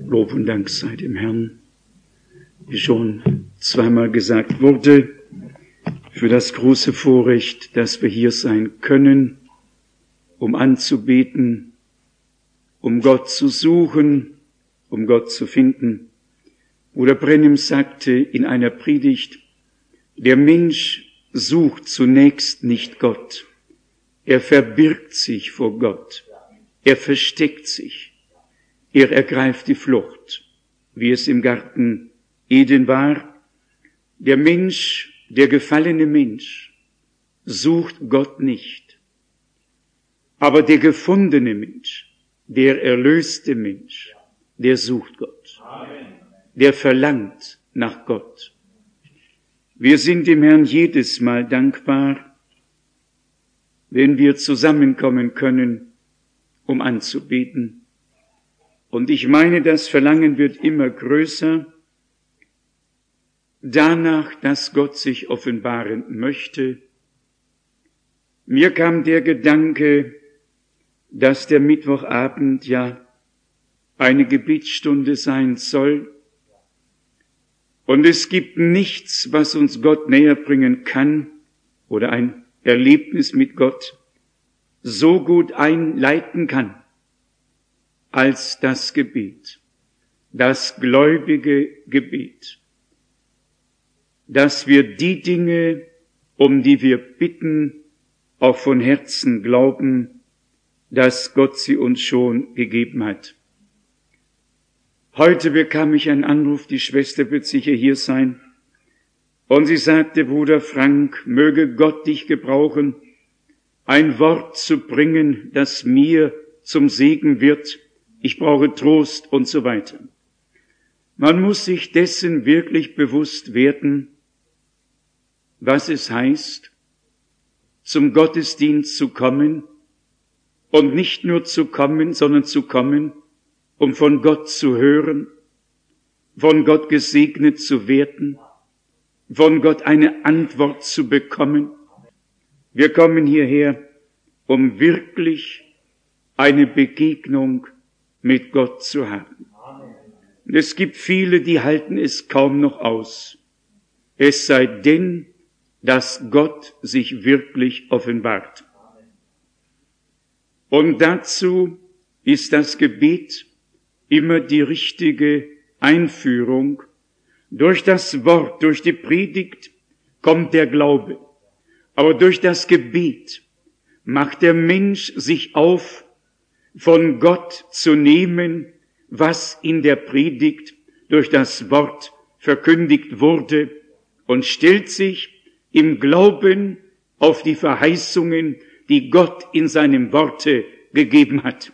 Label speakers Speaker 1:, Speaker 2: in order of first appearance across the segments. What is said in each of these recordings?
Speaker 1: Lob und Dank sei dem Herrn, wie schon zweimal gesagt wurde, für das große Vorrecht, dass wir hier sein können, um anzubeten, um Gott zu suchen, um Gott zu finden. Bruder Brennim sagte in einer Predigt, der Mensch sucht zunächst nicht Gott. Er verbirgt sich vor Gott. Er versteckt sich. Er ergreift die Flucht, wie es im Garten Eden war. Der Mensch, der gefallene Mensch, sucht Gott nicht. Aber der gefundene Mensch, der erlöste Mensch, der sucht Gott. Der verlangt nach Gott. Wir sind dem Herrn jedes Mal dankbar, wenn wir zusammenkommen können, um anzubeten. Und ich meine, das Verlangen wird immer größer, danach, dass Gott sich offenbaren möchte. Mir kam der Gedanke, dass der Mittwochabend ja eine Gebetsstunde sein soll. Und es gibt nichts, was uns Gott näher bringen kann oder ein Erlebnis mit Gott so gut einleiten kann als das Gebet, das gläubige Gebet, dass wir die Dinge, um die wir bitten, auch von Herzen glauben, dass Gott sie uns schon gegeben hat. Heute bekam ich einen Anruf, die Schwester wird sicher hier sein, und sie sagte, Bruder Frank, möge Gott dich gebrauchen, ein Wort zu bringen, das mir zum Segen wird, ich brauche Trost und so weiter. Man muss sich dessen wirklich bewusst werden, was es heißt, zum Gottesdienst zu kommen und nicht nur zu kommen, sondern zu kommen, um von Gott zu hören, von Gott gesegnet zu werden, von Gott eine Antwort zu bekommen. Wir kommen hierher, um wirklich eine Begegnung mit Gott zu haben. Und es gibt viele, die halten es kaum noch aus. Es sei denn, dass Gott sich wirklich offenbart. Und dazu ist das Gebet immer die richtige Einführung. Durch das Wort, durch die Predigt kommt der Glaube. Aber durch das Gebet macht der Mensch sich auf, von Gott zu nehmen, was in der Predigt durch das Wort verkündigt wurde, und stellt sich im Glauben auf die Verheißungen, die Gott in seinem Worte gegeben hat.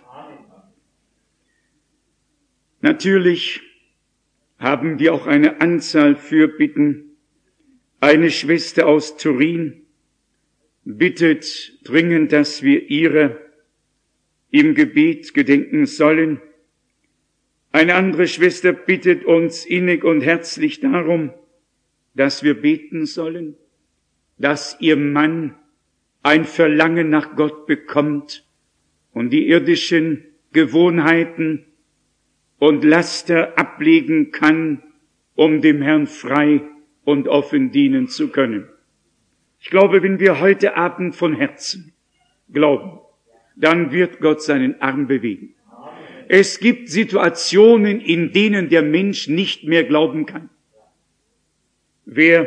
Speaker 1: Natürlich haben wir auch eine Anzahl Fürbitten. Eine Schwester aus Turin bittet dringend, dass wir ihrer im Gebet gedenken sollen. Eine andere Schwester bittet uns innig und herzlich darum, dass wir beten sollen, dass ihr Mann ein Verlangen nach Gott bekommt und die irdischen Gewohnheiten und Laster ablegen kann, um dem Herrn frei und offen dienen zu können. Ich glaube, wenn wir heute Abend von Herzen glauben, dann wird Gott seinen Arm bewegen. Es gibt Situationen, in denen der Mensch nicht mehr glauben kann. Wer,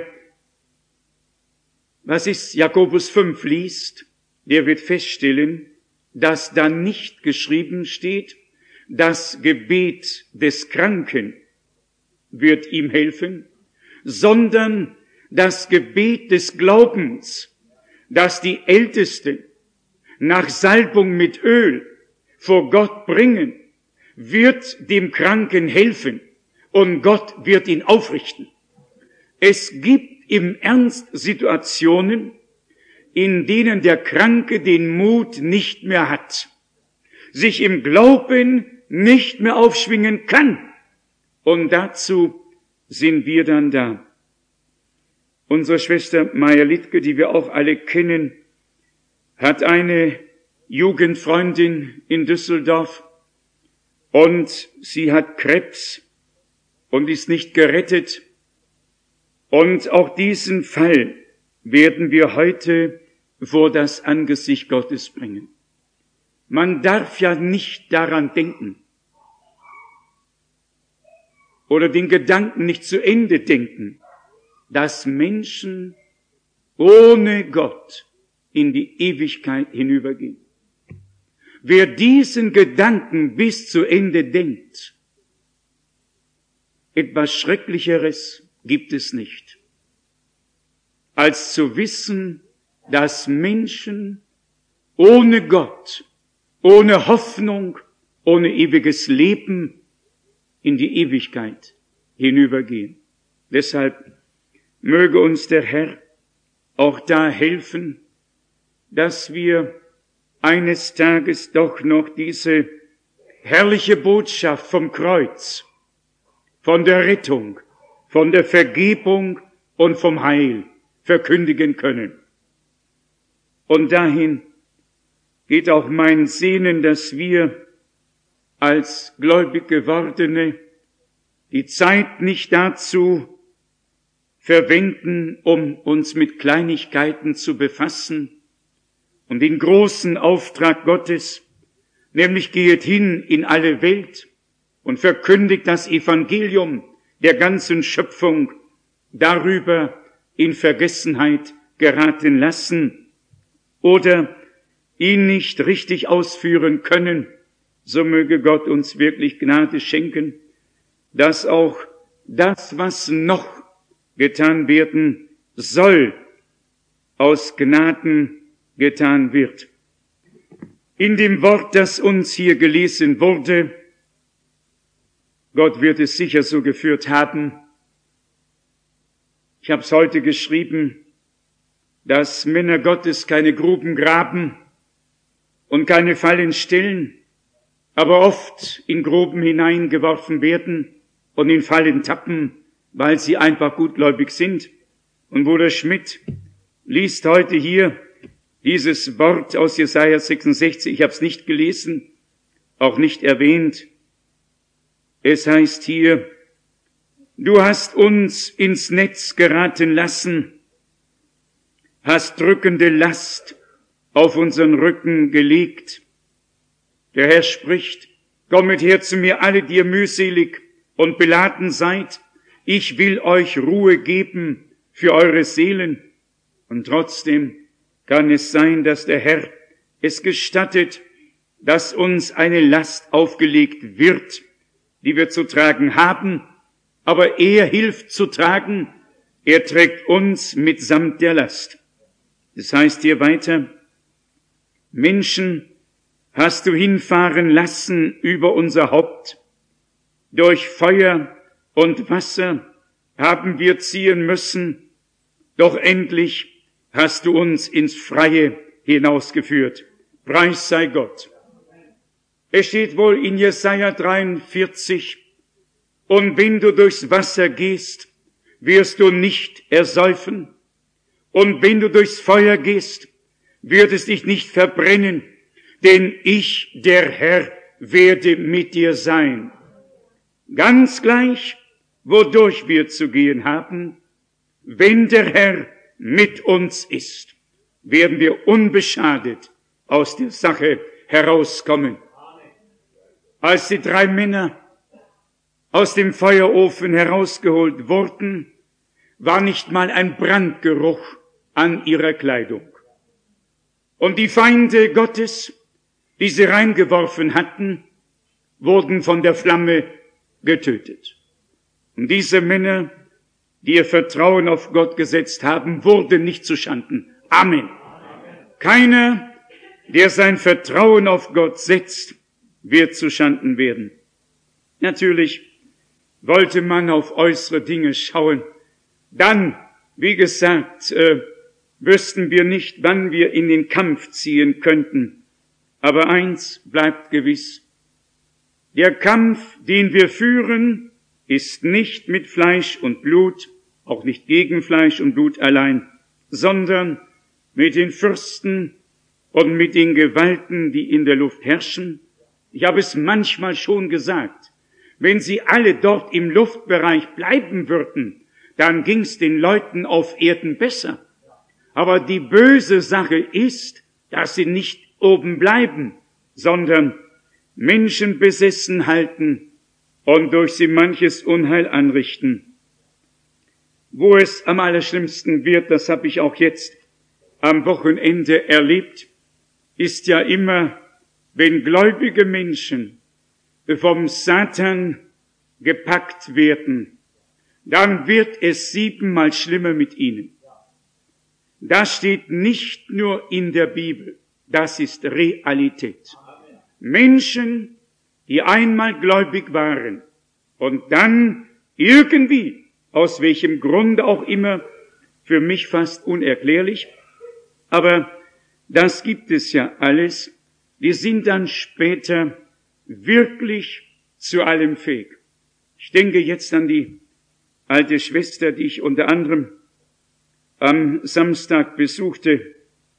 Speaker 1: Jakobus 5 liest, der wird feststellen, dass da nicht geschrieben steht, das Gebet des Kranken wird ihm helfen, sondern das Gebet des Glaubens, das die Ältesten nach Salbung mit Öl vor Gott bringen, wird dem Kranken helfen und Gott wird ihn aufrichten. Es gibt im Ernst Situationen, in denen der Kranke den Mut nicht mehr hat, sich im Glauben nicht mehr aufschwingen kann. Und dazu sind wir dann da. Unsere Schwester Maja Littke, die wir auch alle kennen, hat eine Jugendfreundin in Düsseldorf, und sie hat Krebs und ist nicht gerettet. Und auch diesen Fall werden wir heute vor das Angesicht Gottes bringen. Man darf ja nicht daran denken oder den Gedanken nicht zu Ende denken, dass Menschen ohne Gott in die Ewigkeit hinübergehen. Wer diesen Gedanken bis zu Ende denkt, etwas Schrecklicheres gibt es nicht, als zu wissen, dass Menschen ohne Gott, ohne Hoffnung, ohne ewiges Leben in die Ewigkeit hinübergehen. Deshalb möge uns der Herr auch da helfen, dass wir eines Tages doch noch diese herrliche Botschaft vom Kreuz, von der Rettung, von der Vergebung und vom Heil verkündigen können. Und dahin geht auch mein Sehnen, dass wir als gläubig Gewordene die Zeit nicht dazu verwenden, um uns mit Kleinigkeiten zu befassen und den großen Auftrag Gottes, nämlich gehet hin in alle Welt und verkündigt das Evangelium der ganzen Schöpfung, darüber in Vergessenheit geraten lassen oder ihn nicht richtig ausführen können. So möge Gott uns wirklich Gnade schenken, dass auch das, was noch getan werden soll, aus Gnaden getan wird. In dem Wort, das uns hier gelesen wurde, Gott wird es sicher so geführt haben. Ich habe es heute geschrieben, dass Männer Gottes keine Gruben graben und keine Fallen stellen, aber oft in Gruben hineingeworfen werden und in Fallen tappen, weil sie einfach gutgläubig sind. Und Bruder Schmidt liest heute hier dieses Wort aus Jesaja 66, ich habe es nicht gelesen, auch nicht erwähnt. Es heißt hier, du hast uns ins Netz geraten lassen, hast drückende Last auf unseren Rücken gelegt. Der Herr spricht, kommet her zu mir alle, die ihr mühselig und beladen seid, ich will euch Ruhe geben für eure Seelen. Und trotzdem kann es sein, dass der Herr es gestattet, dass uns eine Last aufgelegt wird, die wir zu tragen haben, aber er hilft zu tragen, er trägt uns mitsamt der Last. Das heißt hier weiter, Menschen hast du hinfahren lassen über unser Haupt, durch Feuer und Wasser haben wir ziehen müssen, doch endlich hast du uns ins Freie hinausgeführt. Preis sei Gott. Es steht wohl in Jesaja 43, und wenn du durchs Wasser gehst, wirst du nicht ersäufen, und wenn du durchs Feuer gehst, wird es dich nicht verbrennen, denn ich, der Herr, werde mit dir sein. Ganz gleich, wodurch wir zu gehen haben, wenn der Herr mit uns ist, werden wir unbeschadet aus der Sache herauskommen. Als die 3 Männer aus dem Feuerofen herausgeholt wurden, war nicht mal ein Brandgeruch an ihrer Kleidung. Und die Feinde Gottes, die sie reingeworfen hatten, wurden von der Flamme getötet. Und diese Männer, die ihr Vertrauen auf Gott gesetzt haben, wurden nicht zu Schanden. Amen. Keiner, der sein Vertrauen auf Gott setzt, wird zu Schanden werden. Natürlich wollte man auf äußere Dinge schauen. Dann, wie gesagt, wüssten wir nicht, wann wir in den Kampf ziehen könnten. Aber eins bleibt gewiss. Der Kampf, den wir führen, ist nicht mit Fleisch und Blut, auch nicht gegen Fleisch und Blut allein, sondern mit den Fürsten und mit den Gewalten, die in der Luft herrschen, Ich habe es manchmal schon gesagt. Wenn sie alle dort im Luftbereich bleiben würden, dann ging's den Leuten auf Erden besser. Aber die böse Sache ist, dass sie nicht oben bleiben, sondern Menschen besessen halten und durch sie manches Unheil anrichten. Wo es am allerschlimmsten wird, das habe ich auch jetzt am Wochenende erlebt, ist ja immer, wenn gläubige Menschen vom Satan gepackt werden, dann wird es 7-mal schlimmer mit ihnen. Das steht nicht nur in der Bibel, das ist Realität. Menschen, die einmal gläubig waren und dann irgendwie, aus welchem Grunde auch immer, für mich fast unerklärlich, aber das gibt es ja alles, die sind dann später wirklich zu allem fähig. Ich denke jetzt an die alte Schwester, die ich unter anderem am Samstag besuchte.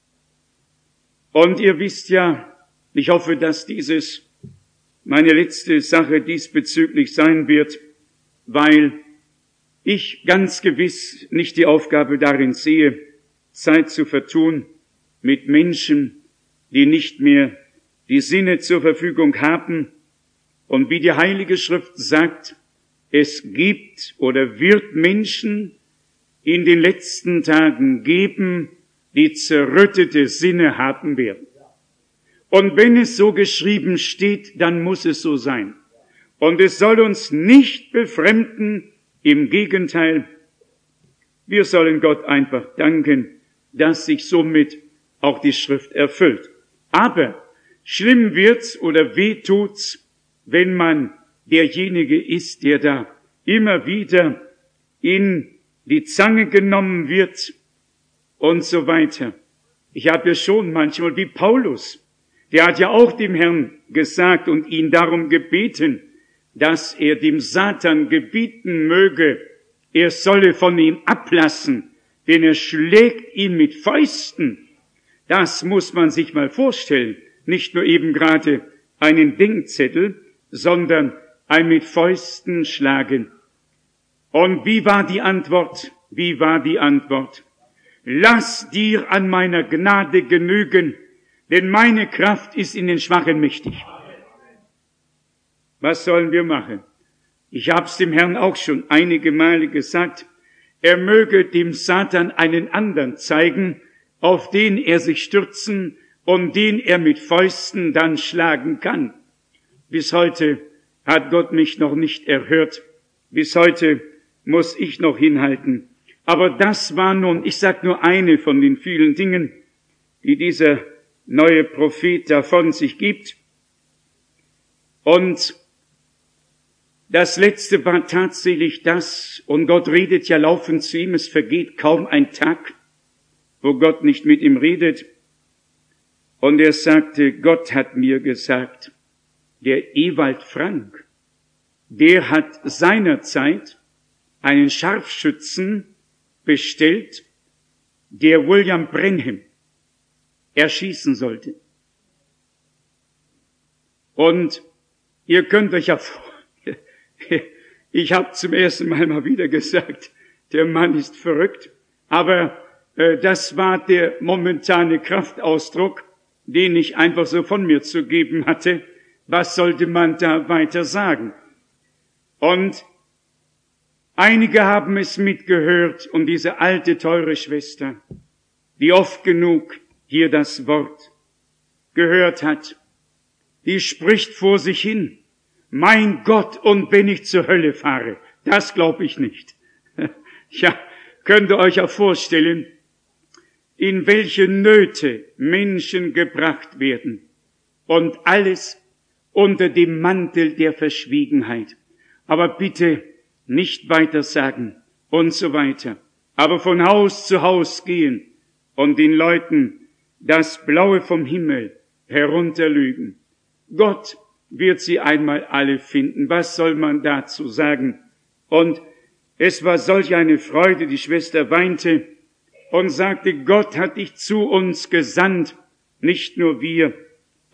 Speaker 1: Und ihr wisst ja, ich hoffe, dass dieses meine letzte Sache diesbezüglich sein wird, weil ich ganz gewiss nicht die Aufgabe darin sehe, Zeit zu vertun mit Menschen, die nicht mehr die Sinne zur Verfügung haben. Und wie die Heilige Schrift sagt, es gibt oder wird Menschen in den letzten Tagen geben, die zerrüttete Sinne haben werden. Und wenn es so geschrieben steht, dann muss es so sein. Und es soll uns nicht befremden, im Gegenteil, wir sollen Gott einfach danken, dass sich somit auch die Schrift erfüllt. Aber schlimm wird's oder weh tut's, wenn man derjenige ist, der da immer wieder in die Zange genommen wird und so weiter. Ich habe ja schon manchmal wie Paulus, der hat ja auch dem Herrn gesagt und ihn darum gebeten, dass er dem Satan gebieten möge, er solle von ihm ablassen, denn er schlägt ihn mit Fäusten. Das muss man sich mal vorstellen. Nicht nur eben gerade einen Denkzettel, sondern ein mit Fäusten schlagen. Und wie war die Antwort? Wie war die Antwort? Lass dir an meiner Gnade genügen, denn meine Kraft ist in den Schwachen mächtig. Was sollen wir machen? Ich hab's dem Herrn auch schon einige Male gesagt, er möge dem Satan einen anderen zeigen, auf den er sich stürzen und den er mit Fäusten dann schlagen kann. Bis heute hat Gott mich noch nicht erhört. Bis heute muss ich noch hinhalten. Aber das war nun, ich sag nur eine von den vielen Dingen, die dieser neue Prophet da von sich gibt. Und das Letzte war tatsächlich das, und Gott redet ja laufend zu ihm, es vergeht kaum ein Tag, wo Gott nicht mit ihm redet. Und er sagte, Gott hat mir gesagt, der Ewald Frank, der hat seinerzeit einen Scharfschützen bestellt, der William Branham erschießen sollte. Und ihr könnt euch ja ich habe zum ersten Mal mal wieder gesagt, der Mann ist verrückt, aber das war der momentane Kraftausdruck, den ich einfach so von mir zu geben hatte. Was sollte man da weiter sagen? Und einige haben es mitgehört und diese alte, teure Schwester, die oft genug hier das Wort gehört hat, die spricht vor sich hin, mein Gott, und wenn ich zur Hölle fahre, das glaube ich nicht. Ja, könnt ihr euch auch vorstellen, in welche Nöte Menschen gebracht werden und alles unter dem Mantel der Verschwiegenheit. Aber bitte nicht weiter sagen und so weiter. Aber von Haus zu Haus gehen und den Leuten das Blaue vom Himmel herunterlügen. Gott wird sie einmal alle finden. Was soll man dazu sagen? Und es war solch eine Freude, die Schwester weinte und sagte, Gott hat dich zu uns gesandt, nicht nur wir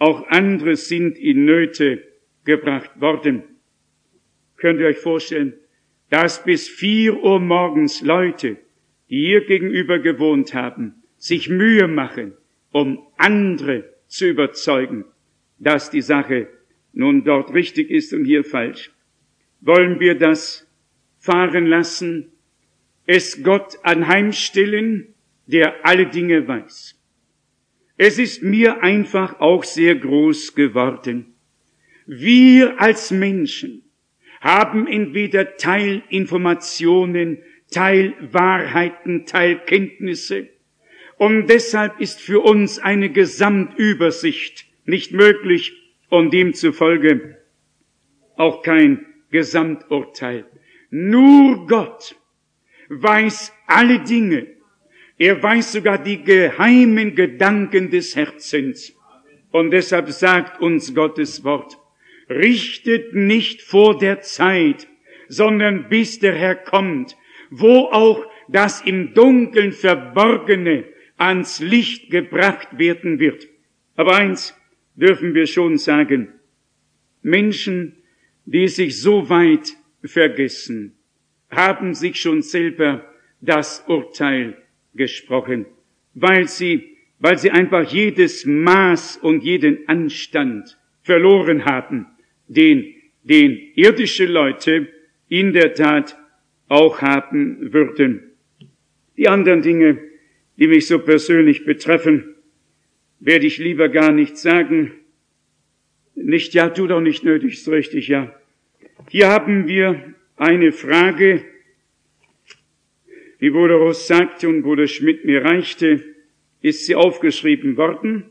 Speaker 1: auch andere sind in Nöte gebracht worden. Könnt ihr euch vorstellen, dass bis 4 Uhr morgens Leute, die hier gegenüber gewohnt haben, sich Mühe machen, um andere zu überzeugen, dass die Sache nun dort richtig ist und hier falsch. Wollen wir das fahren lassen, es Gott anheimstellen, der alle Dinge weiß? Es ist mir einfach auch sehr groß geworden. Wir als Menschen haben entweder Teilinformationen, Teilwahrheiten, Teilkenntnisse, und deshalb ist für uns eine Gesamtübersicht nicht möglich und demzufolge auch kein Gesamturteil. Nur Gott weiß alle Dinge. Er weiß sogar die geheimen Gedanken des Herzens. Und deshalb sagt uns Gottes Wort, richtet nicht vor der Zeit, sondern bis der Herr kommt, wo auch das im Dunkeln Verborgene ans Licht gebracht werden wird. Aber eins dürfen wir schon sagen, Menschen, die sich so weit vergessen, haben sich schon selber das Urteil gesprochen, weil sie einfach jedes Maß und jeden Anstand verloren haben, den irdische Leute in der Tat auch haben würden. Die anderen Dinge, die mich so persönlich betreffen, werde ich lieber gar nicht sagen. Nicht, ja, tut auch nicht nötig, ist richtig, ja. Hier haben wir eine Frage, wie Bruder Ross sagte und Bruder Schmidt mir reichte, ist sie aufgeschrieben worden,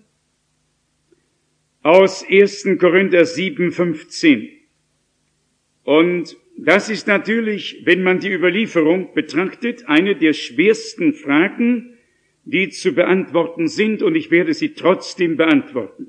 Speaker 1: aus 1. Korinther 7,15. Und das ist natürlich, wenn man die Überlieferung betrachtet, eine der schwersten Fragen, die zu beantworten sind, und ich werde sie trotzdem beantworten.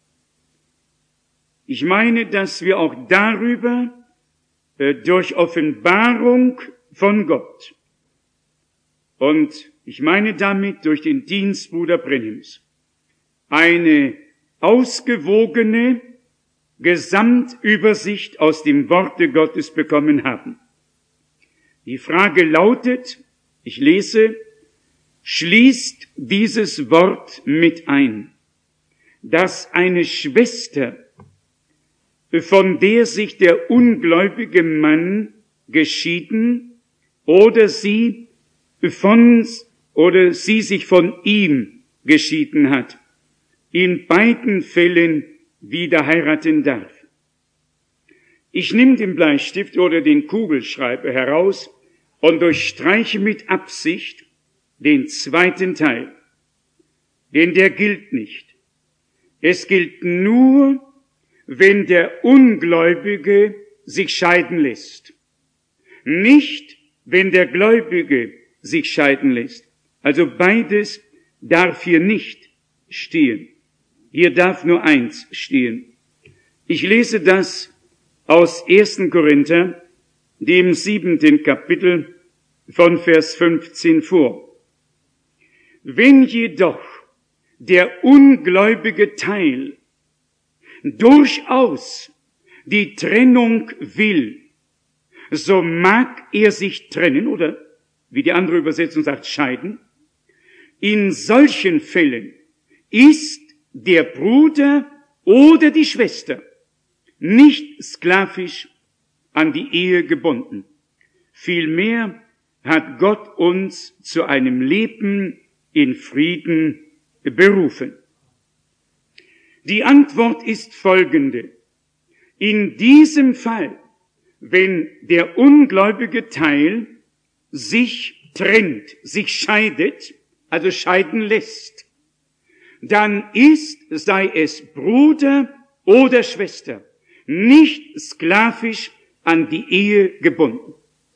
Speaker 1: Ich meine, dass wir auch darüber durch Offenbarung von Gott, und ich meine damit durch den Dienst Bruder Brenhims, eine ausgewogene Gesamtübersicht aus dem Worte Gottes bekommen haben. Die Frage lautet, ich lese, schließt dieses Wort mit ein, dass eine Schwester, von der sich der ungläubige Mann geschieden oder sie sich von ihm geschieden hat, in beiden Fällen wieder heiraten darf. Ich nehme den Bleistift oder den Kugelschreiber heraus und durchstreiche mit Absicht den zweiten Teil, denn der gilt nicht. Es gilt nur, wenn der Ungläubige sich scheiden lässt. Nicht, wenn der Gläubige sich scheiden lässt. Also beides darf hier nicht stehen. Hier darf nur eins stehen. Ich lese das aus 1. Korinther, dem 7. Kapitel von Vers 15 vor. Wenn jedoch der ungläubige Teil durchaus die Trennung will, so mag er sich trennen, oder wie die andere Übersetzung sagt, scheiden. In solchen Fällen ist der Bruder oder die Schwester nicht sklavisch an die Ehe gebunden. Vielmehr hat Gott uns zu einem Leben in Frieden berufen. Die Antwort ist folgende. In diesem Fall, wenn der ungläubige Teil sich trennt, sich scheidet, also scheiden lässt, dann ist, sei es Bruder oder Schwester, nicht sklavisch an die Ehe gebunden.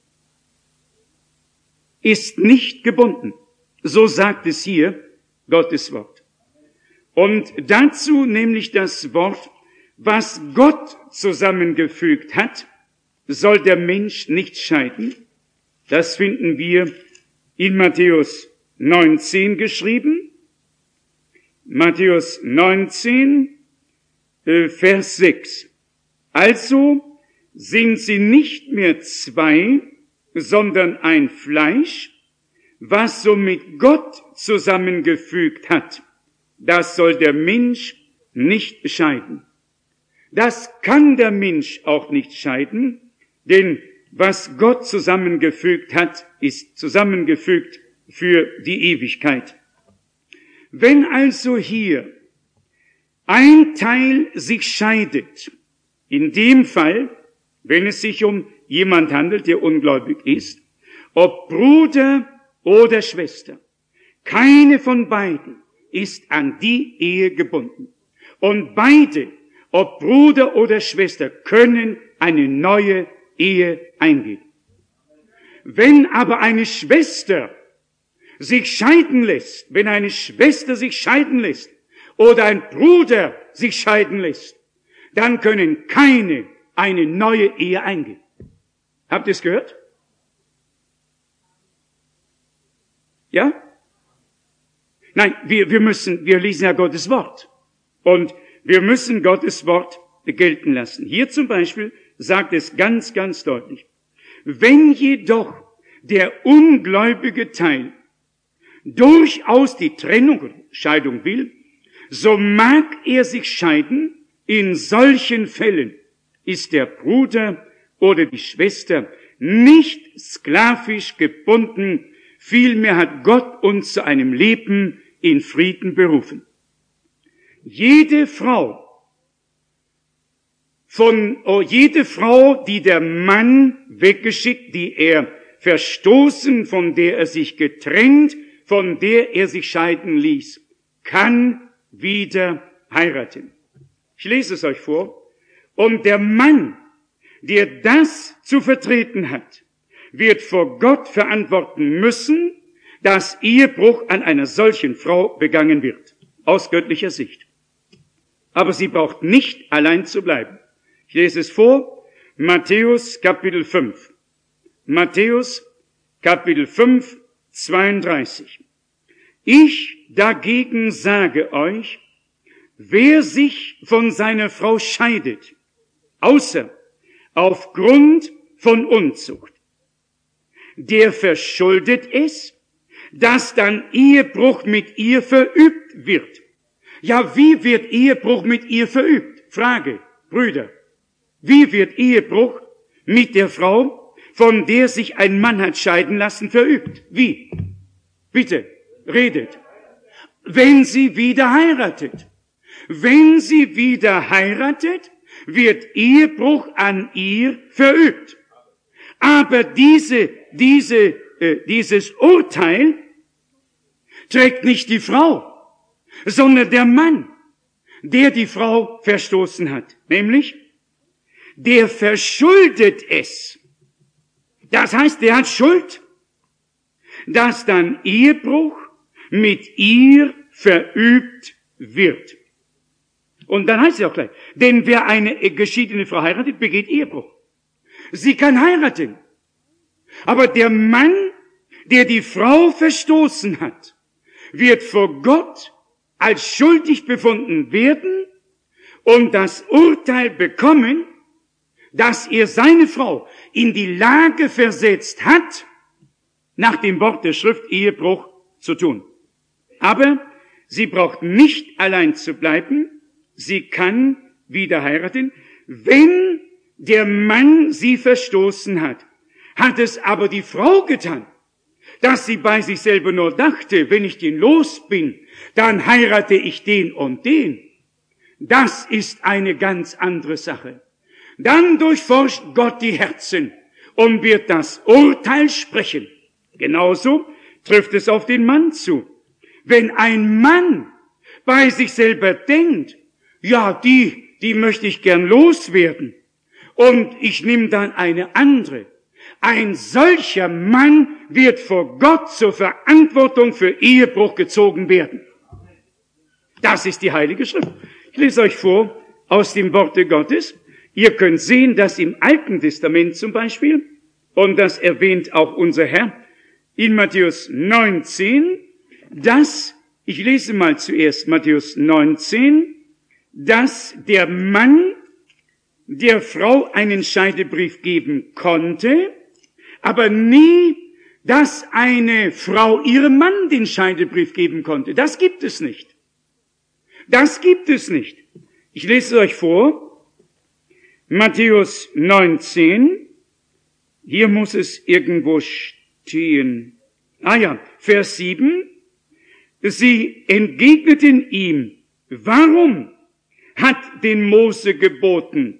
Speaker 1: Ist nicht gebunden. So sagt es hier Gottes Wort. Und dazu nämlich das Wort, was Gott zusammengefügt hat, soll der Mensch nicht scheiden. Das finden wir in Matthäus 19 geschrieben. Matthäus 19 Vers 6. Also sind sie nicht mehr zwei, sondern ein Fleisch. Was somit Gott zusammengefügt hat, das soll der Mensch nicht scheiden. Das kann der Mensch auch nicht scheiden, denn was Gott zusammengefügt hat, ist zusammengefügt für die Ewigkeit. Wenn also hier ein Teil sich scheidet, in dem Fall, wenn es sich um jemand handelt, der ungläubig ist, ob Bruder oder Schwester, keine von beiden ist an die Ehe gebunden. Und beide, ob Bruder oder Schwester, können eine neue Ehe eingehen. Wenn aber eine Schwester sich scheiden lässt, wenn eine Schwester sich scheiden lässt oder ein Bruder sich scheiden lässt, dann können keine eine neue Ehe eingehen. Habt ihr es gehört? Ja? Nein, wir lesen ja Gottes Wort. Und wir müssen Gottes Wort gelten lassen. Hier zum Beispiel sagt es ganz, ganz deutlich. Wenn jedoch der ungläubige Teil durchaus die Trennung oder Scheidung will, so mag er sich scheiden. In solchen Fällen ist der Bruder oder die Schwester nicht sklavisch gebunden. Vielmehr hat Gott uns zu einem Leben in Frieden berufen. Jede Frau, die der Mann weggeschickt, die er verstoßen, von der er sich getrennt, von der er sich scheiden ließ, kann wieder heiraten. Ich lese es euch vor. Und der Mann, der das zu vertreten hat, wird vor Gott verantworten müssen, dass Ehebruch an einer solchen Frau begangen wird, aus göttlicher Sicht. Aber sie braucht nicht allein zu bleiben. Ich lese es vor, Matthäus Kapitel 5. Matthäus Kapitel 5, 32. Ich dagegen sage euch, wer sich von seiner Frau scheidet, außer aufgrund von Unzucht, der verschuldet es, dass dann Ehebruch mit ihr verübt wird. Ja, wie wird Ehebruch mit ihr verübt? Frage, Brüder. Wie wird Ehebruch mit der Frau, von der sich ein Mann hat scheiden lassen, verübt? Wie? Bitte, redet. Wenn sie wieder heiratet. Wenn sie wieder heiratet, wird Ehebruch an ihr verübt. Aber dieses Urteil trägt nicht die Frau, sondern der Mann, der die Frau verstoßen hat. Nämlich, der verschuldet es. Das heißt, der hat Schuld, dass dann Ehebruch mit ihr verübt wird. Und dann heißt es auch gleich, denn wer eine geschiedene Frau heiratet, begeht Ehebruch. Sie kann heiraten. Aber der Mann, der die Frau verstoßen hat, wird vor Gott als schuldig befunden werden und das Urteil bekommen, dass er seine Frau in die Lage versetzt hat, nach dem Wort der Schrift Ehebruch zu tun. Aber sie braucht nicht allein zu bleiben, sie kann wieder heiraten. Wenn der Mann sie verstoßen hat, hat es aber die Frau getan, dass sie bei sich selber nur dachte, wenn ich den los bin, dann heirate ich den und den. Das ist eine ganz andere Sache. Dann durchforscht Gott die Herzen und wird das Urteil sprechen. Genauso trifft es auf den Mann zu. Wenn ein Mann bei sich selber denkt, ja, die möchte ich gern loswerden, und ich nehme dann eine andere, ein solcher Mann wird vor Gott zur Verantwortung für Ehebruch gezogen werden. Das ist die Heilige Schrift. Ich lese euch vor aus dem Worte Gottes. Ihr könnt sehen, dass im Alten Testament zum Beispiel, und das erwähnt auch unser Herr, in Matthäus 19, ich lese mal zuerst Matthäus 19, dass der Mann der Frau einen Scheidebrief geben konnte, aber nie, dass eine Frau ihrem Mann den Scheidebrief geben konnte. Das gibt es nicht. Das gibt es nicht. Ich lese es euch vor. Matthäus 19. Hier muss es irgendwo stehen. Vers 7. Sie entgegneten ihm, warum hat denn Mose geboten,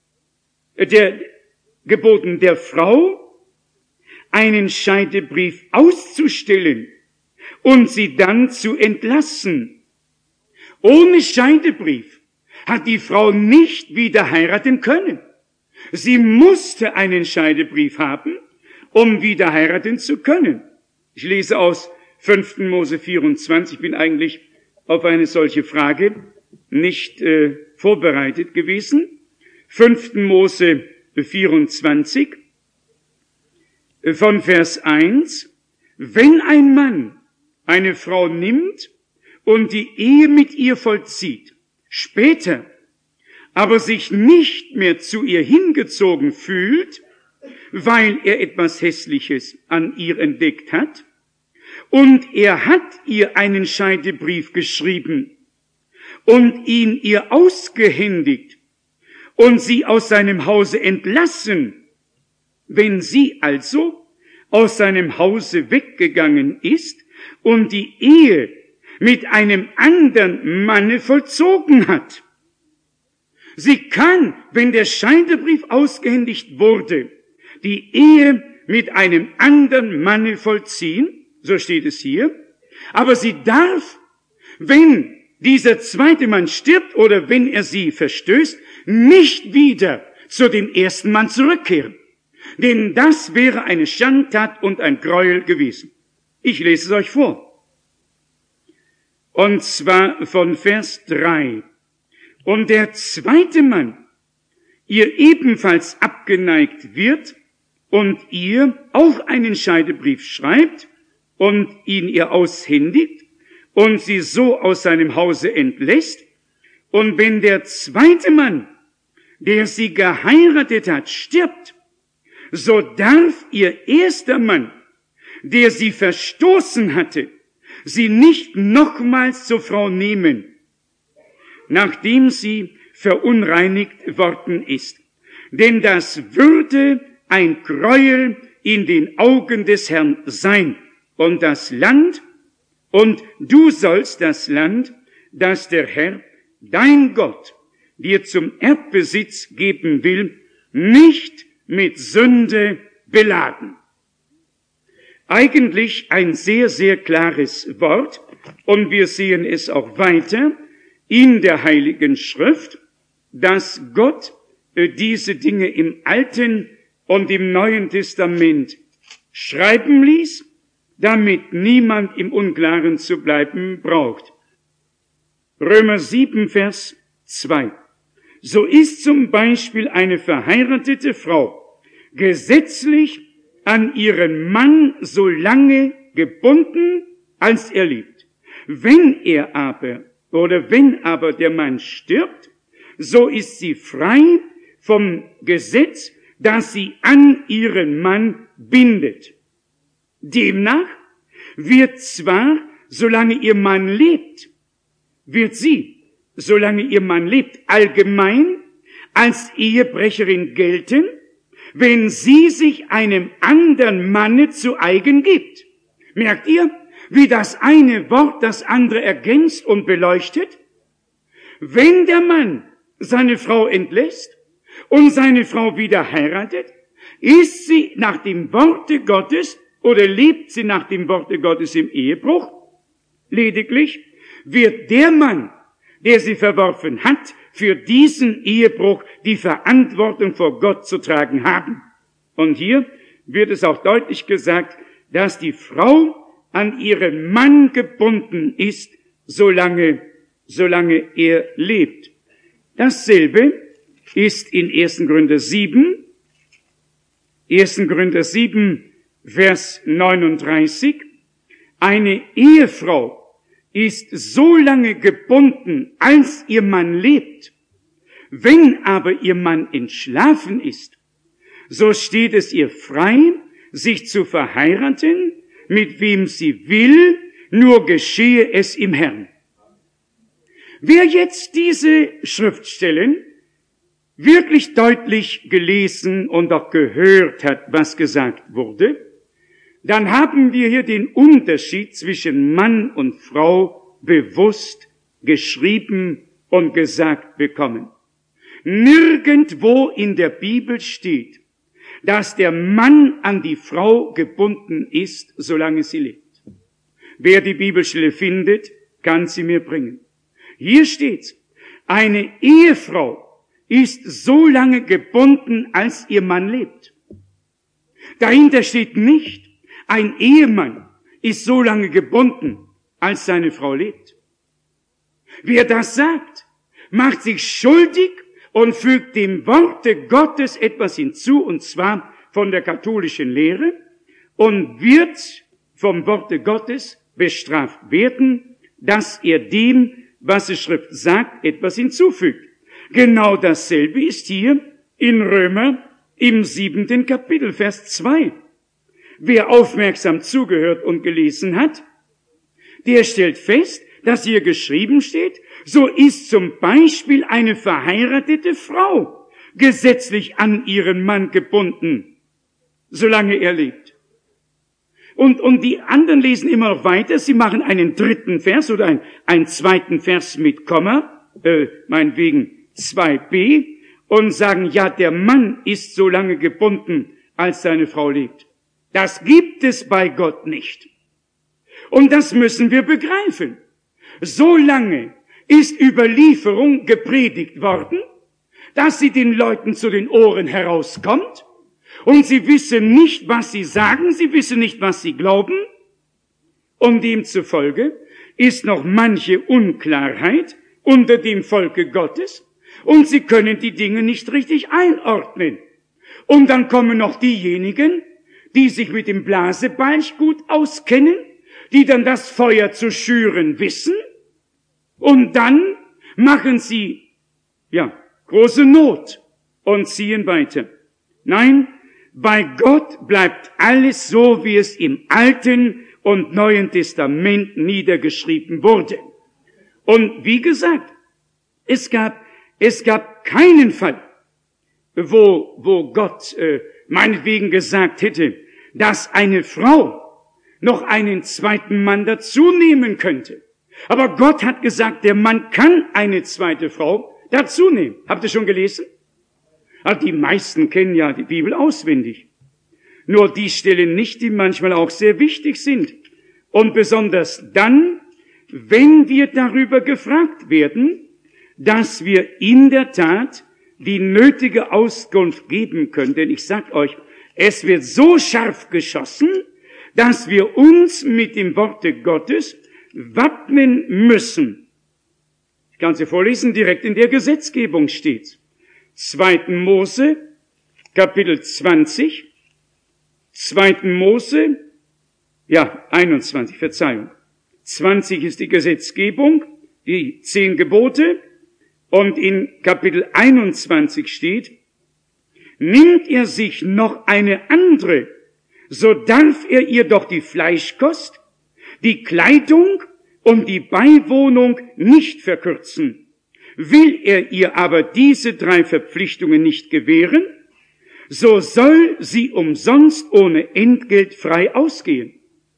Speaker 1: der Frau einen Scheidebrief auszustellen und sie dann zu entlassen? Ohne Scheidebrief hat die Frau nicht wieder heiraten können. Sie musste einen Scheidebrief haben, um wieder heiraten zu können. Ich lese aus 5. Mose 24, bin eigentlich auf eine solche Frage nicht vorbereitet gewesen. 5. Mose 24, von Vers 1. Wenn ein Mann eine Frau nimmt und die Ehe mit ihr vollzieht, später aber sich nicht mehr zu ihr hingezogen fühlt, weil er etwas Hässliches an ihr entdeckt hat, und er hat ihr einen Scheidebrief geschrieben und ihn ihr ausgehändigt und sie aus seinem Hause entlassen. Wenn sie also aus seinem Hause weggegangen ist und die Ehe mit einem anderen Manne vollzogen hat. Sie kann, wenn der Scheidebrief ausgehändigt wurde, die Ehe mit einem anderen Manne vollziehen, so steht es hier, aber sie darf, wenn dieser zweite Mann stirbt oder wenn er sie verstößt, nicht wieder zu dem ersten Mann zurückkehren. Denn das wäre eine Schandtat und ein Gräuel gewesen. Ich lese es euch vor. Und zwar von Vers 3. Und der zweite Mann ihr ebenfalls abgeneigt wird und ihr auch einen Scheidebrief schreibt und ihn ihr aushändigt und sie so aus seinem Hause entlässt, und wenn der zweite Mann, der sie geheiratet hat, stirbt, so darf ihr erster Mann, der sie verstoßen hatte, sie nicht nochmals zur Frau nehmen, nachdem sie verunreinigt worden ist. Denn das würde ein Gräuel in den Augen des Herrn sein. Und das Land, und du sollst das Land, das der Herr, dein Gott, dir zum Erbbesitz geben will, nicht mit Sünde beladen. Eigentlich ein sehr, sehr klares Wort, und wir sehen es auch weiter in der Heiligen Schrift, dass Gott diese Dinge im Alten und im Neuen Testament schreiben ließ, damit niemand im Unklaren zu bleiben braucht. Römer 7, Vers 2. So ist zum Beispiel eine verheiratete Frau gesetzlich an ihren Mann so lange gebunden, als er lebt. Wenn aber der Mann stirbt, so ist sie frei vom Gesetz, das sie an ihren Mann bindet. Demnach wird zwar, solange ihr Mann lebt, allgemein als Ehebrecherin gelten, wenn sie sich einem anderen Manne zu eigen gibt. Merkt ihr, wie das eine Wort das andere ergänzt und beleuchtet? Wenn der Mann seine Frau entlässt und seine Frau wieder heiratet, ist sie nach dem Worte Gottes oder lebt sie nach dem Worte Gottes im Ehebruch? Lediglich wird der Mann, der sie verworfen hat, für diesen Ehebruch die Verantwortung vor Gott zu tragen haben. Und hier wird es auch deutlich gesagt, dass die Frau an ihren Mann gebunden ist, solange er lebt. Dasselbe ist in 1. Korinther 7, Vers 39. Eine Ehefrau ist so lange gebunden, als ihr Mann lebt. Wenn aber ihr Mann entschlafen ist, so steht es ihr frei, sich zu verheiraten, mit wem sie will, nur geschehe es im Herrn. Wer jetzt diese Schriftstellen wirklich deutlich gelesen und auch gehört hat, was gesagt wurde, dann haben wir hier den Unterschied zwischen Mann und Frau bewusst geschrieben und gesagt bekommen. Nirgendwo in der Bibel steht, dass der Mann an die Frau gebunden ist, solange sie lebt. Wer die Bibelstelle findet, kann sie mir bringen. Hier steht, eine Ehefrau ist so lange gebunden, als ihr Mann lebt. Dahinter steht nicht, ein Ehemann ist so lange gebunden, als seine Frau lebt. Wer das sagt, macht sich schuldig und fügt dem Worte Gottes etwas hinzu, und zwar von der katholischen Lehre, und wird vom Worte Gottes bestraft werden, dass er dem, was die Schrift sagt, etwas hinzufügt. Genau dasselbe ist hier in Römer im 7. Kapitel, Vers 2. Wer aufmerksam zugehört und gelesen hat, der stellt fest, dass hier geschrieben steht, so ist zum Beispiel eine verheiratete Frau gesetzlich an ihren Mann gebunden, solange er lebt. Und die anderen lesen immer noch weiter, sie machen einen 3. Vers oder einen 2. Vers mit Komma, meinetwegen 2b, und sagen, ja, der Mann ist so lange gebunden, als seine Frau lebt. Das gibt es bei Gott nicht. Und das müssen wir begreifen. So lange ist Überlieferung gepredigt worden, dass sie den Leuten zu den Ohren herauskommt, und sie wissen nicht, was sie sagen, sie wissen nicht, was sie glauben, und demzufolge ist noch manche Unklarheit unter dem Volke Gottes, und sie können die Dinge nicht richtig einordnen. Und dann kommen noch diejenigen, die sich mit dem Blasebalg gut auskennen, die dann das Feuer zu schüren wissen, und dann machen sie, große Not und ziehen weiter. Nein, bei Gott bleibt alles so, wie es im Alten und Neuen Testament niedergeschrieben wurde. Und wie gesagt, es gab keinen Fall, wo Gott meinetwegen gesagt hätte, dass eine Frau noch einen zweiten Mann dazu nehmen könnte. Aber Gott hat gesagt, der Mann kann eine zweite Frau dazu nehmen. Habt ihr schon gelesen? Also die meisten kennen ja die Bibel auswendig. Nur die Stellen nicht, die manchmal auch sehr wichtig sind. Und besonders dann, wenn wir darüber gefragt werden, dass wir in der Tat die nötige Auskunft geben können. Denn ich sag euch, es wird so scharf geschossen, dass wir uns mit dem Worte Gottes wappnen müssen. Ich kann sie vorlesen, direkt in der Gesetzgebung steht. 2. Mose, Kapitel 20, 2. Mose, 21, Verzeihung. 20 ist die Gesetzgebung, die 10 Gebote, und in Kapitel 21 steht, nimmt er sich noch eine andere, so darf er ihr doch die Fleischkost, die Kleidung und die Beiwohnung nicht verkürzen. Will er ihr aber diese 3 Verpflichtungen nicht gewähren, so soll sie umsonst ohne Entgelt frei ausgehen.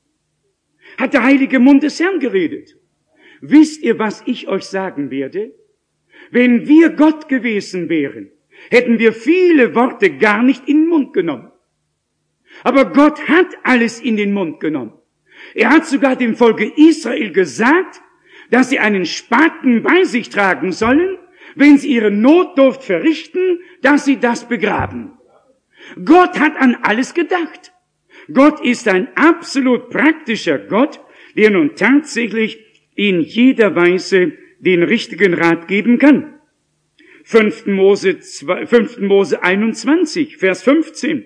Speaker 1: Hat der heilige Mund des Herrn geredet. Wisst ihr, was ich euch sagen werde? Wenn wir Gott gewesen wären, hätten wir viele Worte gar nicht in den Mund genommen. Aber Gott hat alles in den Mund genommen. Er hat sogar dem Volke Israel gesagt, dass sie einen Spaten bei sich tragen sollen, wenn sie ihre Notdurft verrichten, dass sie das begraben. Gott hat an alles gedacht. Gott ist ein absolut praktischer Gott, der nun tatsächlich in jeder Weise den richtigen Rat geben kann. 5. Mose 21, Vers 15.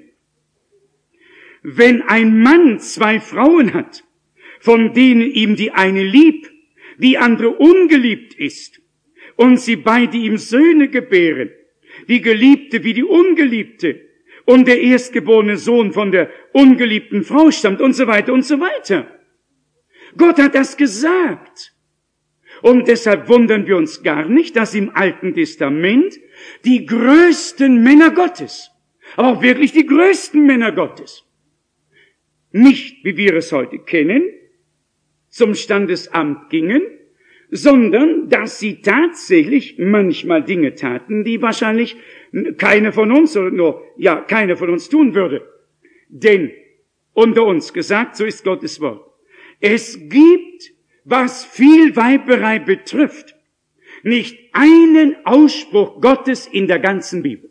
Speaker 1: Wenn ein Mann 2 Frauen hat, von denen ihm die eine lieb, die andere ungeliebt ist und sie beide ihm Söhne gebären, die Geliebte wie die Ungeliebte und der erstgeborene Sohn von der ungeliebten Frau stammt und so weiter und so weiter. Gott hat das gesagt. Und deshalb wundern wir uns gar nicht, dass im Alten Testament die größten Männer Gottes, aber auch wirklich die größten Männer Gottes, nicht, wie wir es heute kennen, zum Standesamt gingen, sondern dass sie tatsächlich manchmal Dinge taten, die wahrscheinlich keiner von uns keiner von uns tun würde. Denn unter uns gesagt, so ist Gottes Wort, es gibt, was viel Weiberei betrifft, nicht einen Ausspruch Gottes in der ganzen Bibel.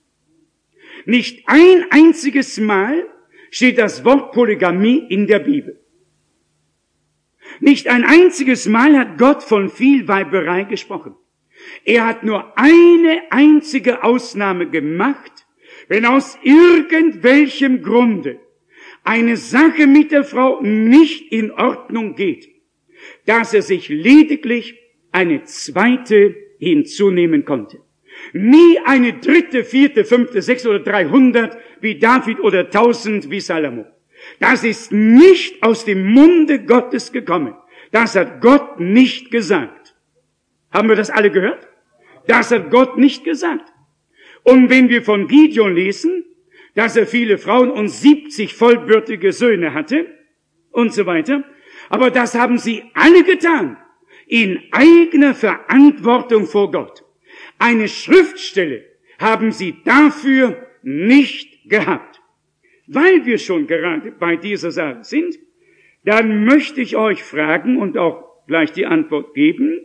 Speaker 1: Nicht ein einziges Mal steht das Wort Polygamie in der Bibel. Nicht ein einziges Mal hat Gott von viel Weiberei gesprochen. Er hat nur eine einzige Ausnahme gemacht, wenn aus irgendwelchem Grunde eine Sache mit der Frau nicht in Ordnung geht, dass er sich lediglich eine zweite hinzunehmen konnte. Nie eine dritte, vierte, fünfte, sechste oder 300 wie David oder 1000 wie Salomo. Das ist nicht aus dem Munde Gottes gekommen. Das hat Gott nicht gesagt. Haben wir das alle gehört? Das hat Gott nicht gesagt. Und wenn wir von Gideon lesen, dass er viele Frauen und 70 vollbürtige Söhne hatte und so weiter, aber das haben sie alle getan, in eigener Verantwortung vor Gott. Eine Schriftstelle haben sie dafür nicht gehabt. Weil wir schon gerade bei dieser Sache sind, dann möchte ich euch fragen und auch gleich die Antwort geben,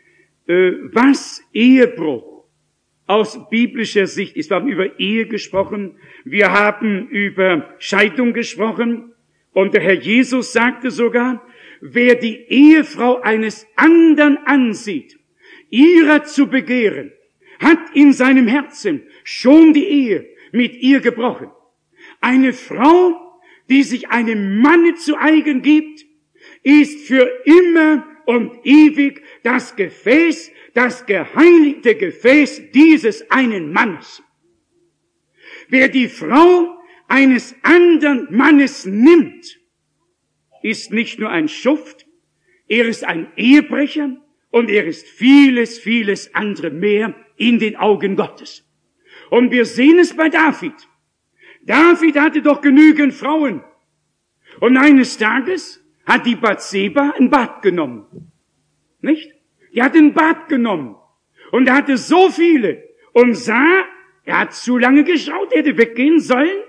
Speaker 1: was Ehebruch aus biblischer Sicht ist. Wir haben über Ehe gesprochen, wir haben über Scheidung gesprochen und der Herr Jesus sagte sogar, wer die Ehefrau eines anderen ansieht, ihrer zu begehren, hat in seinem Herzen schon die Ehe mit ihr gebrochen. Eine Frau, die sich einem Manne zu eigen gibt, ist für immer und ewig das Gefäß, das geheiligte Gefäß dieses einen Mannes. Wer die Frau eines anderen Mannes nimmt, ist nicht nur ein Schuft, er ist ein Ehebrecher und er ist vieles, vieles andere mehr in den Augen Gottes. Und wir sehen es bei David. David hatte doch genügend Frauen. Und eines Tages hat die Bathseba ein Bad genommen. Nicht? Die hat ein Bad genommen. Und er hatte so viele. Und sah, er hat zu lange geschaut, er hätte weggehen sollen.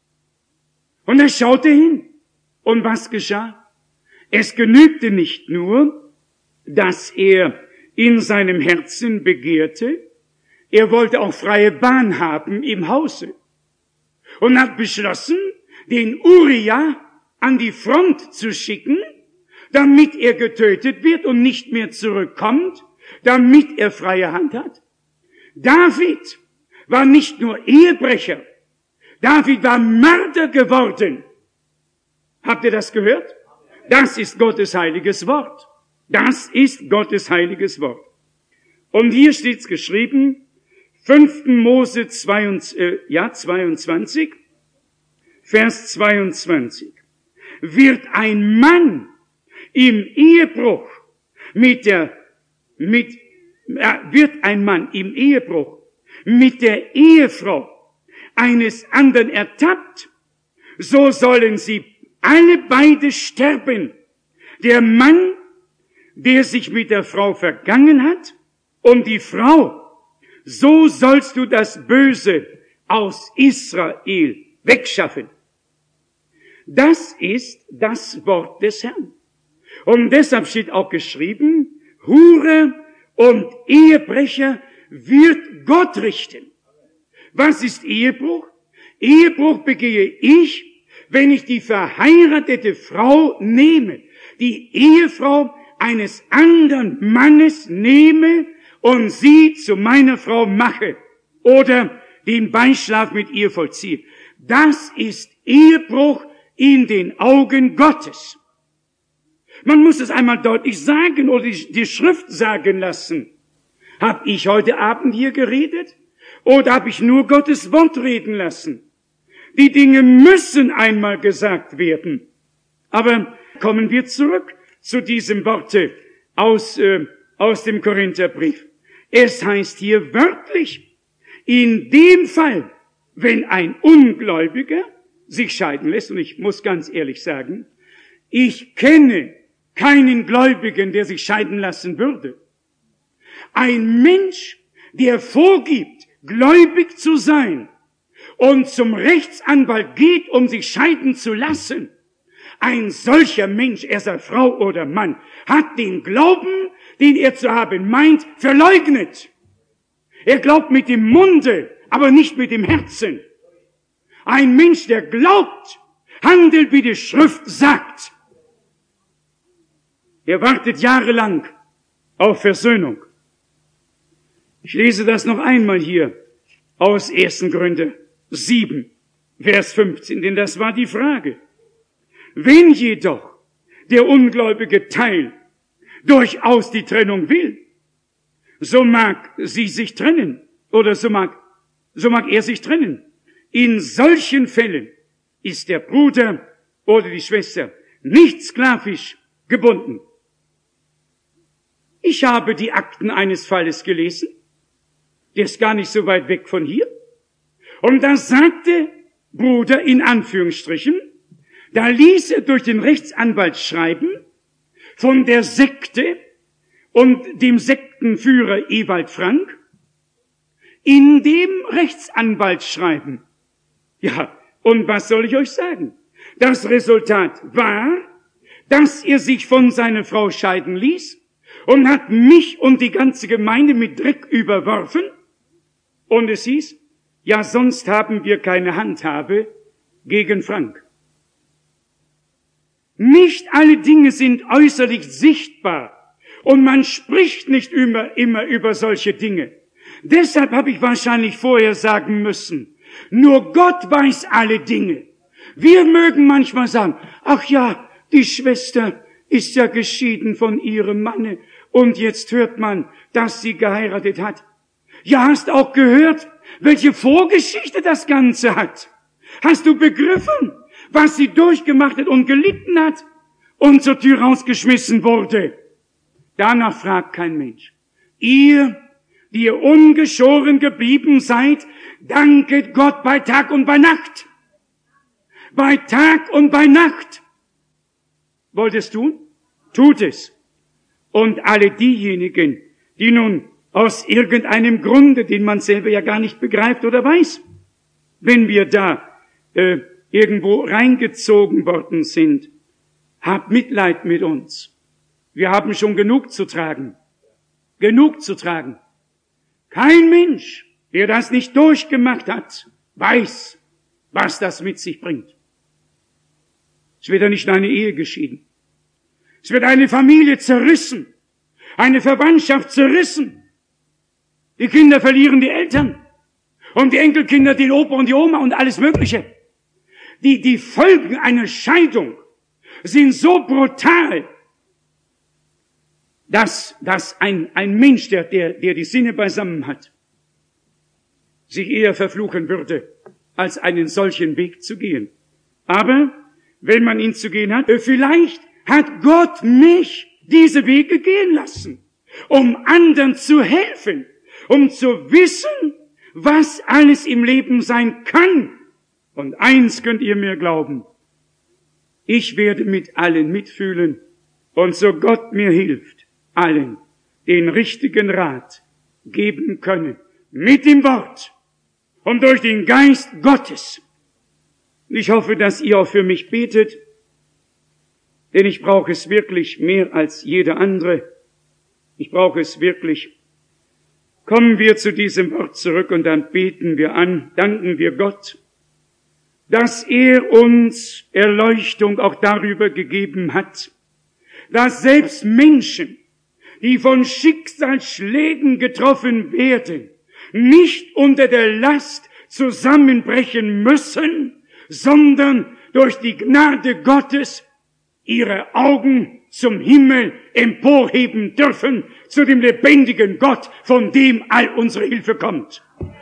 Speaker 1: Und er schaute hin. Und was geschah? Es genügte nicht nur, dass er in seinem Herzen begehrte, er wollte auch freie Bahn haben im Hause. Und hat beschlossen, den Uria an die Front zu schicken, damit er getötet wird und nicht mehr zurückkommt, damit er freie Hand hat. David war nicht nur Ehebrecher, David war Mörder geworden. Habt ihr das gehört? Das ist Gottes heiliges Wort. Das ist Gottes heiliges Wort. Und hier steht's geschrieben, 5. Mose 22, Vers 22. Wird ein Mann im Ehebruch mit der Ehefrau eines anderen ertappt, so sollen sie alle beide sterben. Der Mann, der sich mit der Frau vergangen hat, und die Frau. So sollst du das Böse aus Israel wegschaffen. Das ist das Wort des Herrn. Und deshalb steht auch geschrieben, Hure und Ehebrecher wird Gott richten. Was ist Ehebruch? Ehebruch begehe ich, wenn ich die verheiratete Frau nehme, die Ehefrau eines anderen Mannes nehme und sie zu meiner Frau mache oder den Beischlaf mit ihr vollziehe. Das ist Ehebruch in den Augen Gottes. Man muss es einmal deutlich sagen oder die Schrift sagen lassen. Hab ich heute Abend hier geredet? Oder habe ich nur Gottes Wort reden lassen? Die Dinge müssen einmal gesagt werden. Aber kommen wir zurück zu diesem Worte aus dem Korintherbrief. Es heißt hier wörtlich, in dem Fall, wenn ein Ungläubiger sich scheiden lässt, und ich muss ganz ehrlich sagen, ich kenne keinen Gläubigen, der sich scheiden lassen würde. Ein Mensch, der vorgibt, gläubig zu sein und zum Rechtsanwalt geht, um sich scheiden zu lassen, ein solcher Mensch, er sei Frau oder Mann, hat den Glauben, den er zu haben meint, verleugnet. Er glaubt mit dem Munde, aber nicht mit dem Herzen. Ein Mensch, der glaubt, handelt, wie die Schrift sagt. Er wartet jahrelang auf Versöhnung. Ich lese das noch einmal hier aus 1. Korinther 7, Vers 15, denn das war die Frage. Wenn jedoch der ungläubige Teil durchaus die Trennung will, so mag sie sich trennen, oder so mag er sich trennen. In solchen Fällen ist der Bruder oder die Schwester nicht sklavisch gebunden. Ich habe die Akten eines Falles gelesen, der ist gar nicht so weit weg von hier, und da sagte Bruder in Anführungsstrichen, da ließ er durch den Rechtsanwalt schreiben von der Sekte und dem Sektenführer Ewald Frank, in dem Rechtsanwaltsschreiben. Ja, und was soll ich euch sagen? Das Resultat war, dass er sich von seiner Frau scheiden ließ und hat mich und die ganze Gemeinde mit Dreck überworfen. Und es hieß, ja, sonst haben wir keine Handhabe gegen Frank. Nicht alle Dinge sind äußerlich sichtbar und man spricht nicht immer über solche Dinge. Deshalb habe ich wahrscheinlich vorher sagen müssen, nur Gott weiß alle Dinge. Wir mögen manchmal sagen, ach ja, die Schwester ist ja geschieden von ihrem Manne und jetzt hört man, dass sie geheiratet hat. Ja, hast auch gehört, welche Vorgeschichte das Ganze hat? Hast du begriffen, was sie durchgemacht hat und gelitten hat und zur Tür rausgeschmissen wurde? Danach fragt kein Mensch. Ihr, die ihr ungeschoren geblieben seid, danket Gott bei Tag und bei Nacht. Bei Tag und bei Nacht. Wollt es tun? Tut es. Und alle diejenigen, die nun aus irgendeinem Grunde, den man selber ja gar nicht begreift oder weiß, wenn wir da irgendwo reingezogen worden sind, habt Mitleid mit uns. Wir haben schon genug zu tragen. Genug zu tragen. Kein Mensch, der das nicht durchgemacht hat, weiß, was das mit sich bringt. Es wird ja nicht eine Ehe geschieden. Es wird eine Familie zerrissen, eine Verwandtschaft zerrissen. Die Kinder verlieren die Eltern und die Enkelkinder den Opa und die Oma und alles Mögliche. Die Folgen einer Scheidung sind so brutal, dass ein Mensch, der die Sinne beisammen hat, sich eher verfluchen würde, als einen solchen Weg zu gehen. Aber wenn man ihn zu gehen hat, vielleicht hat Gott mich diese Wege gehen lassen, um anderen zu helfen, um zu wissen, was alles im Leben sein kann. Und eins könnt ihr mir glauben, ich werde mit allen mitfühlen und so Gott mir hilft, allen den richtigen Rat geben können, mit dem Wort und durch den Geist Gottes. Ich hoffe, dass ihr auch für mich betet, denn ich brauche es wirklich mehr als jeder andere. Ich brauche es wirklich. Kommen wir zu diesem Wort zurück und dann beten wir an, danken wir Gott, dass er uns Erleuchtung auch darüber gegeben hat, dass selbst Menschen, die von Schicksalsschlägen getroffen werden, nicht unter der Last zusammenbrechen müssen, sondern durch die Gnade Gottes ihre Augen zum Himmel emporheben dürfen, zu dem lebendigen Gott, von dem all unsere Hilfe kommt.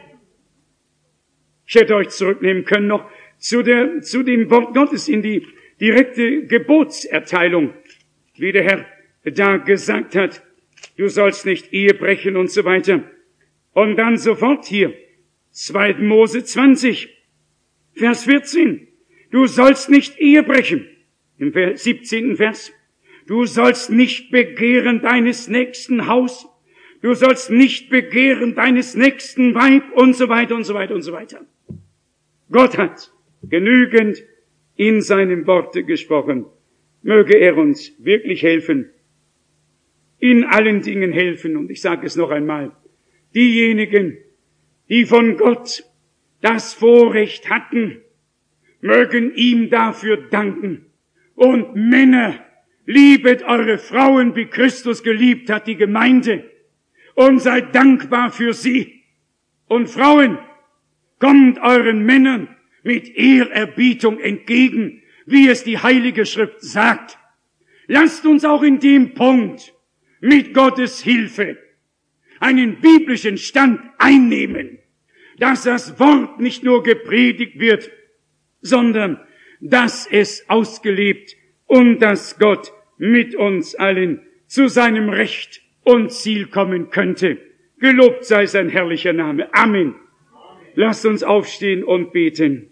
Speaker 1: Ich hätte euch zurücknehmen können noch zu dem Wort Gottes in die direkte Gebotserteilung, wie der Herr da gesagt hat, du sollst nicht Ehe brechen und so weiter. Und dann sofort hier, 2. Mose 20, Vers 14, du sollst nicht Ehe brechen. Im 17. Vers, du sollst nicht begehren deines nächsten Haus, du sollst nicht begehren deines nächsten Weib und so weiter und so weiter und so weiter. Gott hat genügend in seinem Worte gesprochen. Möge er uns wirklich helfen, in allen Dingen helfen. Und ich sage es noch einmal, diejenigen, die von Gott das Vorrecht hatten, mögen ihm dafür danken. Und Männer, liebet eure Frauen, wie Christus geliebt hat, die Gemeinde, und seid dankbar für sie. Und Frauen, kommt euren Männern mit Ehrerbietung entgegen, wie es die Heilige Schrift sagt. Lasst uns auch in dem Punkt mit Gottes Hilfe einen biblischen Stand einnehmen, dass das Wort nicht nur gepredigt wird, sondern dass es ausgelebt und dass Gott mit uns allen zu seinem Recht und Ziel kommen könnte. Gelobt sei sein herrlicher Name. Amen. Lasst uns aufstehen und beten.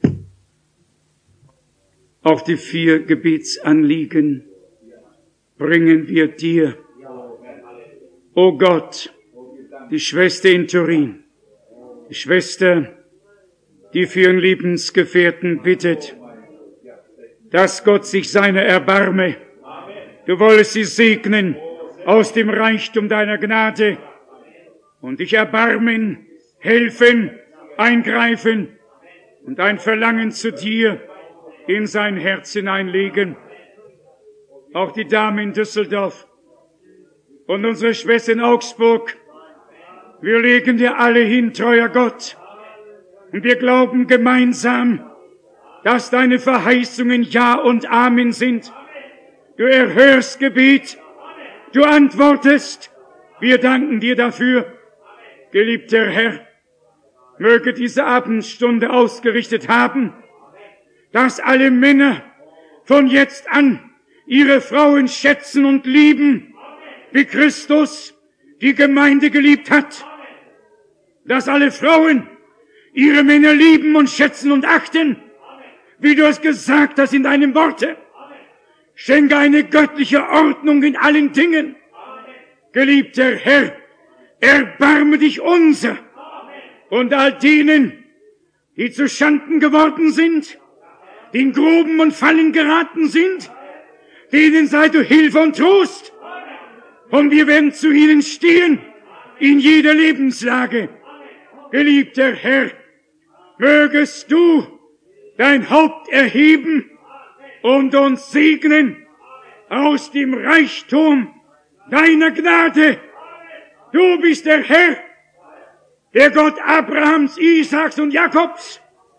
Speaker 1: Auch die 4 Gebetsanliegen bringen wir dir. O Gott, die Schwester in Turin, die Schwester, die für ihren Lebensgefährten bittet, dass Gott sich seiner erbarme. Du wollest sie segnen aus dem Reichtum deiner Gnade und dich erbarmen, helfen, eingreifen und ein Verlangen zu dir in sein Herz hineinlegen. Auch die Dame in Düsseldorf und unsere Schwester in Augsburg, wir legen dir alle hin, treuer Gott, und wir glauben gemeinsam, dass deine Verheißungen Ja und Amen sind. Du erhörst Gebet, du antwortest, wir danken dir dafür. Geliebter Herr, möge diese Abendstunde ausgerichtet haben, dass alle Männer von jetzt an ihre Frauen schätzen und lieben, wie Christus die Gemeinde geliebt hat. Dass alle Frauen ihre Männer lieben und schätzen und achten, wie du es gesagt hast in deinem Worte. Schenke eine göttliche Ordnung in allen Dingen. Geliebter Herr, erbarme dich unser und all denen, die zu Schanden geworden sind, die in Gruben und Fallen geraten sind, denen sei du Hilfe und Trost. Und wir werden zu ihnen stehen in jeder Lebenslage. Geliebter Herr, mögest du dein Haupt erheben und uns segnen aus dem Reichtum deiner Gnade. Du bist der Herr, der Gott Abrahams, Isaaks und Jakobs.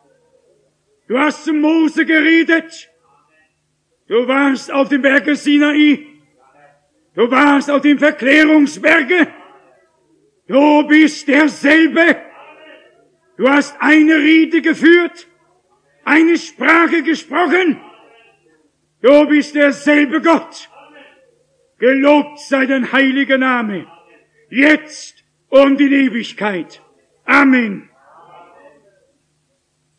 Speaker 1: Du hast zu Mose geredet. Du warst auf dem Berge Sinai. Du warst auf dem Verklärungsberge. Du bist derselbe. Du hast eine Rede geführt, eine Sprache gesprochen. Du bist derselbe Gott. Gelobt sei dein heiliger Name, jetzt und in Ewigkeit. Amen.